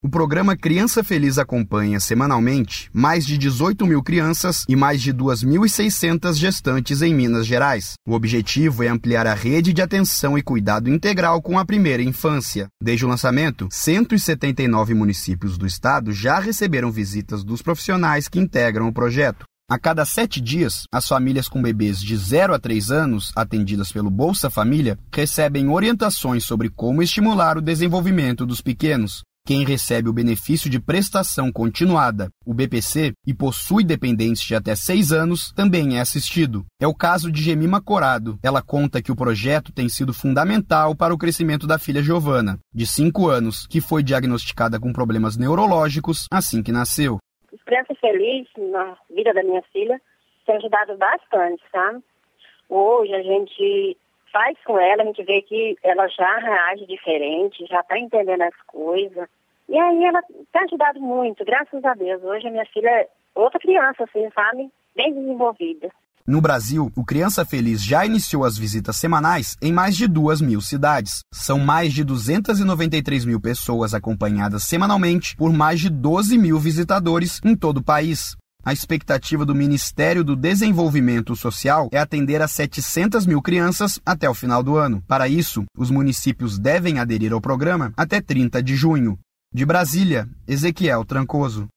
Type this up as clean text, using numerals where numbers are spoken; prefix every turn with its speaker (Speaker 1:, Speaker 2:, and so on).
Speaker 1: O programa Criança Feliz acompanha semanalmente mais de 18 mil crianças e mais de 2.600 gestantes em Minas Gerais. O objetivo é ampliar a rede de atenção e cuidado integral com a primeira infância. Desde o lançamento, 179 municípios do estado já receberam visitas dos profissionais que integram o projeto. A cada 7 dias, as famílias com bebês de 0 a 3 anos, atendidas pelo Bolsa Família, recebem orientações sobre como estimular o desenvolvimento dos pequenos. Quem recebe o benefício de prestação continuada, o BPC, e possui dependentes de até 6 anos, também é assistido. É o caso de Gemima Corado. Ela conta que o projeto tem sido fundamental para o crescimento da filha Giovana, de 5 anos, que foi diagnosticada com problemas neurológicos assim que nasceu.
Speaker 2: Criança Feliz, na vida da minha filha, tem ajudado bastante, sabe? Hoje a gente faz com ela, a gente vê que ela já reage diferente, já está entendendo as coisas. E aí ela tem ajudado muito, graças a Deus. Hoje a minha filha é outra criança, assim, sabe? Bem desenvolvida.
Speaker 1: No Brasil, o Criança Feliz já iniciou as visitas semanais em mais de 2.000 cidades. São mais de 293 mil pessoas acompanhadas semanalmente por mais de 12 mil visitadores em todo o país. A expectativa do Ministério do Desenvolvimento Social é atender a 700 mil crianças até o final do ano. Para isso, os municípios devem aderir ao programa até 30 de junho. De Brasília, Ezequiel Trancoso.